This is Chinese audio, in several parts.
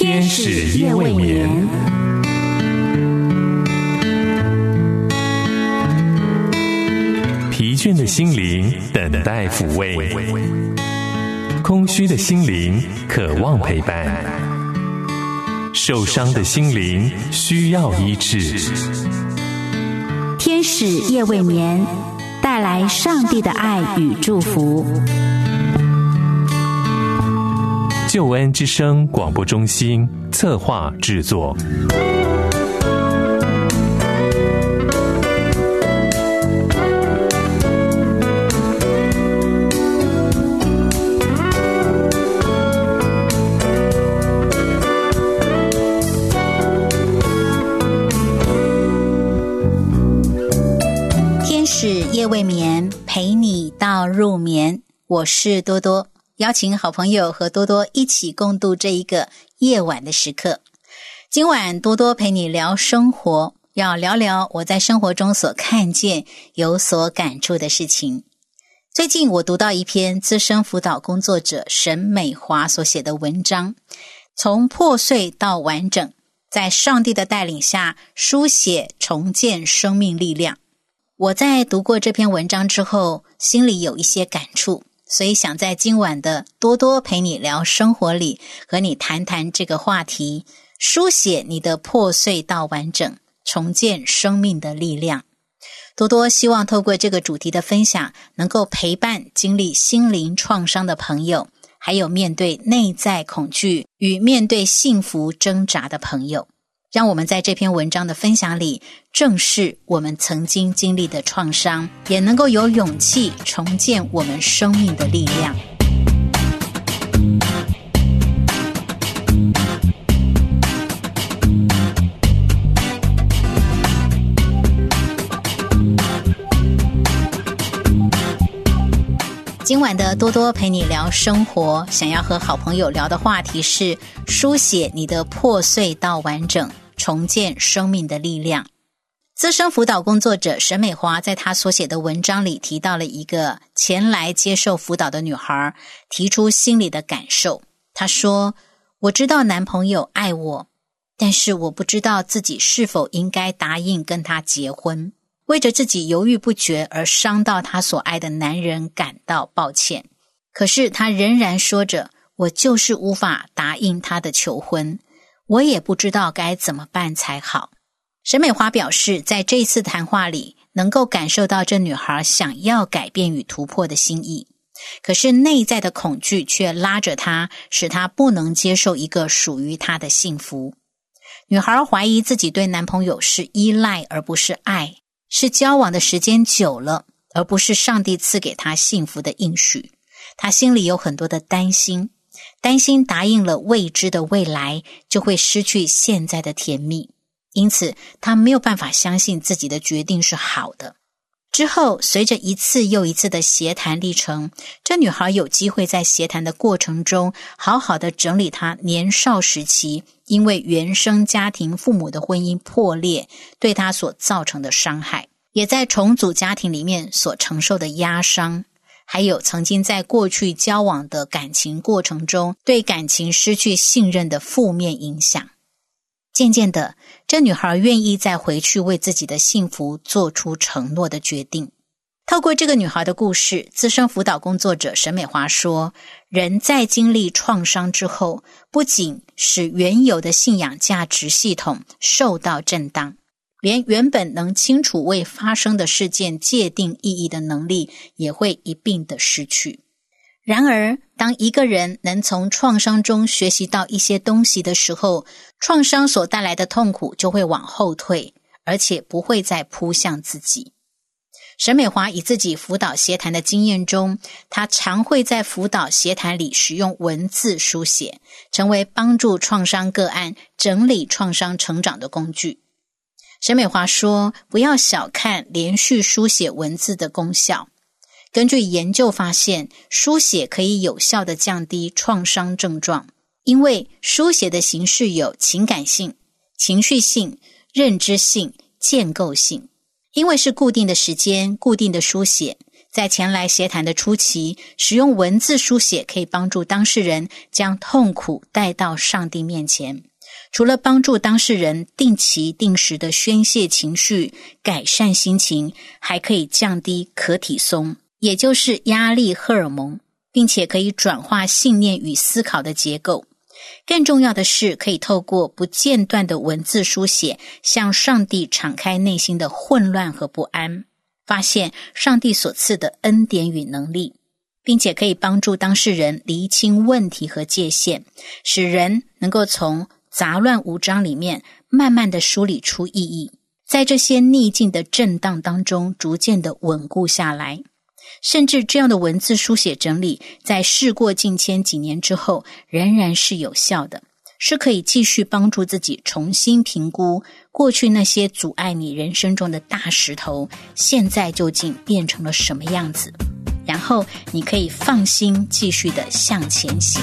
天使夜未眠。疲倦的心灵等待抚慰，空虚的心灵渴望陪伴，受伤的心灵需要医治。 天使夜未眠，带来上帝的爱与祝福。 救恩之声广播中心策划制作。 天使夜未眠，陪你到入眠。我是多多，邀请好朋友和多多一起共度这一个夜晚的时刻。今晚多多陪你聊生活，要聊聊我在生活中所看见、有所感触的事情。最近我读到一篇资深辅导工作者沈美华所写的文章，从破碎到完整，在上帝的带领下书写重建生命力量。我在读过这篇文章之后，心里有一些感触，所以想在今晚的多多陪你聊生活里，和你谈谈这个话题，书写你的破碎到完整，重建生命的力量。多多希望透过这个主题的分享，能够陪伴经历心灵创伤的朋友，还有面对内在恐惧与面对幸福挣扎的朋友。让我们在这篇文章的分享里，正视我们曾经经历的创伤，也能够有勇气重建我们生命的力量。今晚的多多陪你聊生活，想要和好朋友聊的话题是书写你的破碎到完整，重建生命的力量。资深辅导工作者沈美华在她所写的文章里提到了一个前来接受辅导的女孩提出心里的感受。她说，我知道男朋友爱我，但是我不知道自己是否应该答应跟他结婚。为着自己犹豫不决而伤到他所爱的男人感到抱歉，可是他仍然说着，我就是无法答应他的求婚，我也不知道该怎么办才好。沈美华表示，在这次谈话里能够感受到这女孩想要改变与突破的心意，可是内在的恐惧却拉着她，使她不能接受一个属于她的幸福。女孩怀疑自己对男朋友是依赖而不是爱，是交往的时间久了，而不是上帝赐给他幸福的应许。他心里有很多的担心答应了未知的未来，就会失去现在的甜蜜，因此他没有办法相信自己的决定是好的。之后随着一次又一次的协谈历程，这女孩有机会在协谈的过程中好好的整理她年少时期因为原生家庭父母的婚姻破裂对她所造成的伤害，也在重组家庭里面所承受的压伤，还有曾经在过去交往的感情过程中对感情失去信任的负面影响。渐渐的，这女孩愿意再回去为自己的幸福做出承诺的决定。透过这个女孩的故事，资深辅导工作者沈美华说，人在经历创伤之后，不仅使原有的信仰价值系统受到震荡，连原本能清楚为发生的事件界定意义的能力也会一并的失去。然而，当一个人能从创伤中学习到一些东西的时候，创伤所带来的痛苦就会往后退，而且不会再扑向自己。沈美华以自己辅导协谈的经验中，她常会在辅导协谈里使用文字书写，成为帮助创伤个案整理创伤成长的工具。沈美华说，不要小看连续书写文字的功效。根据研究发现，书写可以有效地降低创伤症状，因为书写的形式有情感性、情绪性、认知性、建构性。因为是固定的时间、固定的书写， 在前来协谈的初期，使用文字书写可以帮助当事人将痛苦带到上帝面前。除了帮助当事人定期定时的宣泄情绪，改善心情，还可以降低可体松，也就是压力荷尔蒙，并且可以转化信念与思考的结构。更重要的是，可以透过不间断的文字书写，向上帝敞开内心的混乱和不安，发现上帝所赐的恩典与能力，并且可以帮助当事人厘清问题和界限，使人能够从杂乱无章里面慢慢的梳理出意义，在这些逆境的震荡当中逐渐的稳固下来。甚至这样的文字书写整理，在事过境迁几年之后仍然是有效的，是可以继续帮助自己重新评估过去那些阻碍你人生中的大石头现在究竟变成了什么样子，然后你可以放心继续的向前行。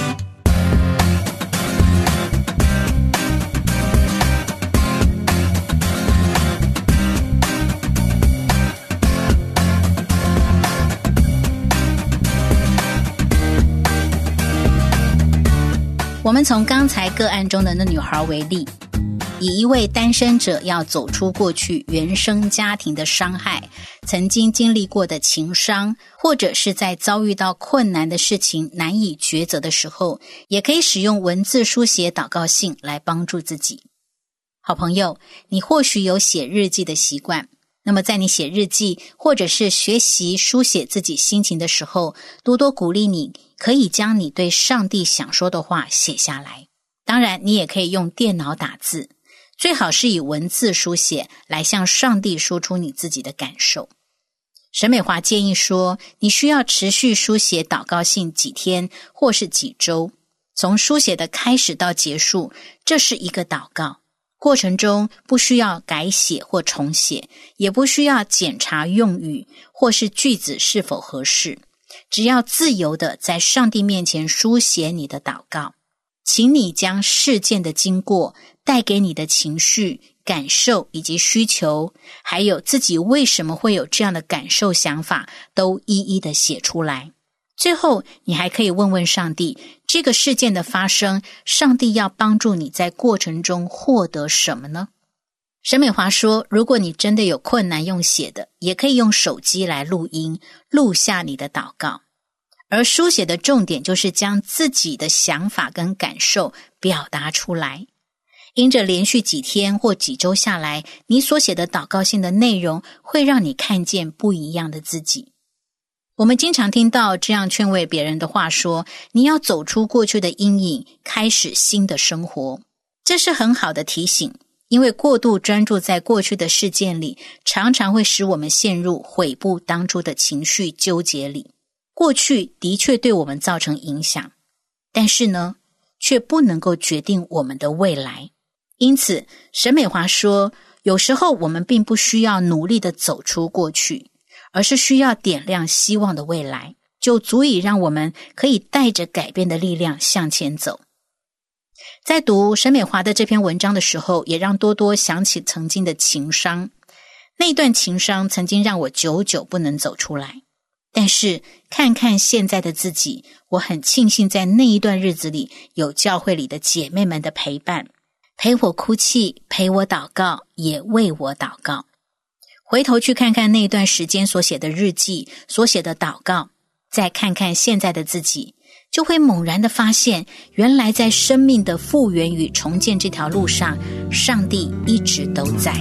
我们从刚才个案中的那女孩为例，以一位单身者要走出过去原生家庭的伤害，曾经经历过的情伤，或者是在遭遇到困难的事情难以抉择的时候，也可以使用文字书写祷告信来帮助自己。好朋友，你或许有写日记的习惯，那么在你写日记或者是学习书写自己心情的时候，多多鼓励你可以将你对上帝想说的话写下来。当然你也可以用电脑打字，最好是以文字书写来向上帝说出你自己的感受。沈美华建议说，你需要持续书写祷告信几天或是几周，从书写的开始到结束，这是一个祷告。过程中不需要改写或重写，也不需要检查用语或是句子是否合适，只要自由地在上帝面前书写你的祷告。请你将事件的经过、带给你的情绪、感受以及需求，还有自己为什么会有这样的感受想法，都一一的写出来。最后你还可以问问上帝，这个事件的发生，上帝要帮助你在过程中获得什么呢？沈美华说，如果你真的有困难用写的，也可以用手机来录音，录下你的祷告。而书写的重点就是将自己的想法跟感受表达出来。因着连续几天或几周下来，你所写的祷告信的内容会让你看见不一样的自己。我们经常听到这样劝慰别人的话说，你要走出过去的阴影，开始新的生活。这是很好的提醒，因为过度专注在过去的事件里，常常会使我们陷入悔不当初的情绪纠结里。过去的确对我们造成影响，但是呢，却不能够决定我们的未来。因此，沈美华说，有时候我们并不需要努力地走出过去，而是需要点亮希望的未来，就足以让我们可以带着改变的力量向前走。在读沈美华的这篇文章的时候，也让多多想起曾经的情伤。那一段情伤曾经让我久久不能走出来，但是看看现在的自己，我很庆幸在那一段日子里有教会里的姐妹们的陪伴，陪我哭泣，陪我祷告，也为我祷告。回头去看看那一段时间所写的日记，所写的祷告，再看看现在的自己，就会猛然的发现，原来在生命的复原与重建这条路上，上帝一直都在。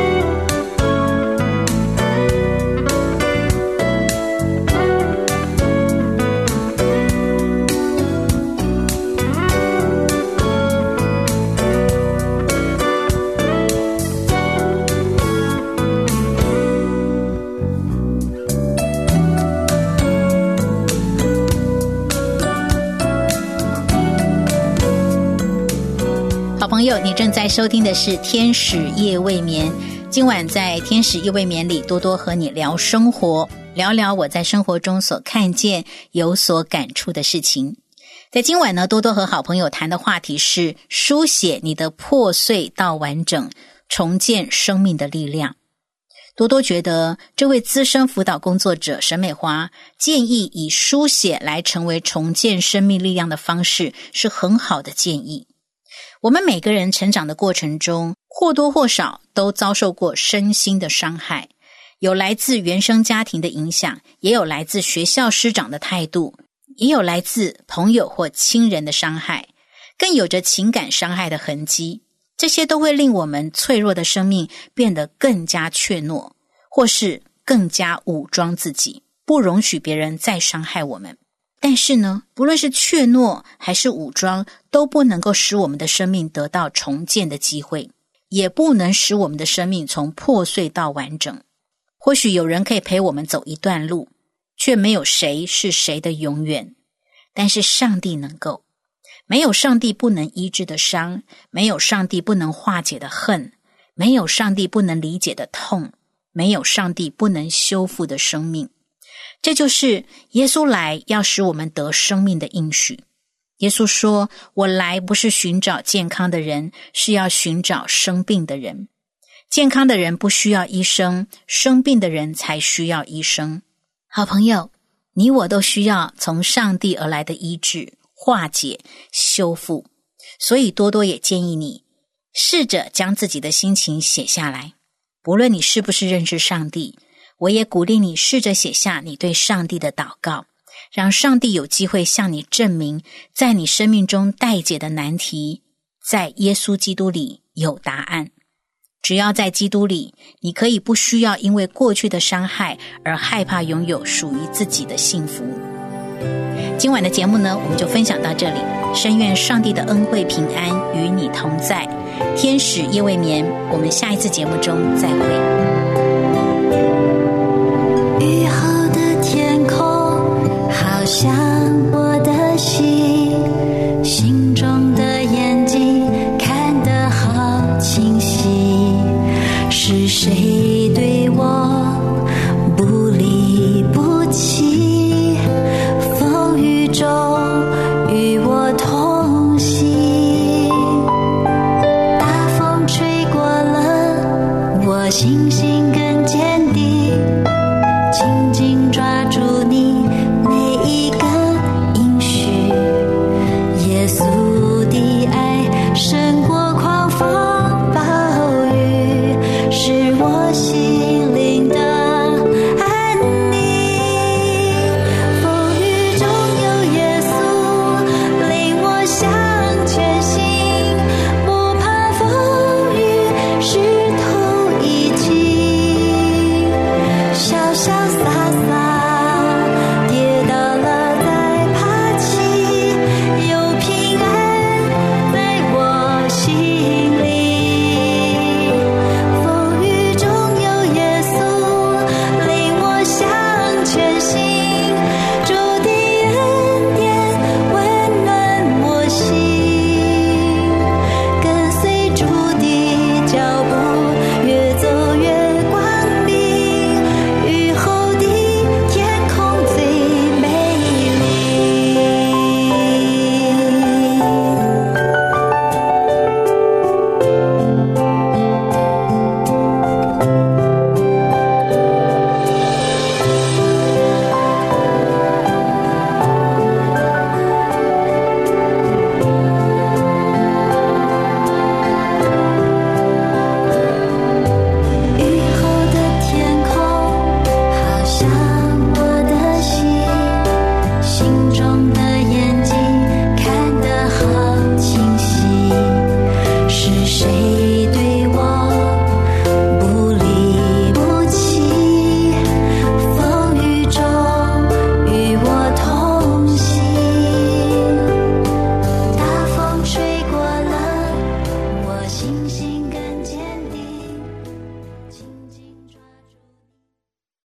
好朋友，你正在收听的是天使夜未眠。今晚在天使夜未眠里，多多和你聊生活，聊聊我在生活中所看见有所感触的事情。在今晚呢，多多和好朋友谈的话题是书写你的破碎到完整，重建生命的力量。 多多觉得这位资深辅导工作者沈美华建议以书写来成为重建生命力量的方式是很好的建议。我们每个人成长的过程中，或多或少都遭受过身心的伤害，有来自原生家庭的影响，也有来自学校师长的态度，也有来自朋友或亲人的伤害，更有着情感伤害的痕迹。这些都会令我们脆弱的生命变得更加怯懦，或是更加武装自己，不容许别人再伤害我们。但是呢，不论是怯懦还是武装，都不能够使我们的生命得到重建的机会，也不能使我们的生命从破碎到完整。或许有人可以陪我们走一段路，却没有谁是谁的永远，但是上帝能够。没有上帝不能医治的伤，没有上帝不能化解的恨，没有上帝不能理解的痛，没有上帝不能修复的生命。这就是耶稣来要使我们得生命的应许。耶稣说，我来不是寻找健康的人，是要寻找生病的人。健康的人不需要医生，生病的人才需要医生。好朋友，你我都需要从上帝而来的医治、化解、修复。所以多多也建议你试着将自己的心情写下来，不论你是不是认识上帝，我也鼓励你试着写下你对上帝的祷告，让上帝有机会向你证明，在你生命中待解的难题，在耶稣基督里有答案。只要在基督里，你可以不需要因为过去的伤害而害怕拥有属于自己的幸福。今晚的节目呢，我们就分享到这里。深愿上帝的恩惠平安与你同在，天使夜未眠。我们下一次节目中再会。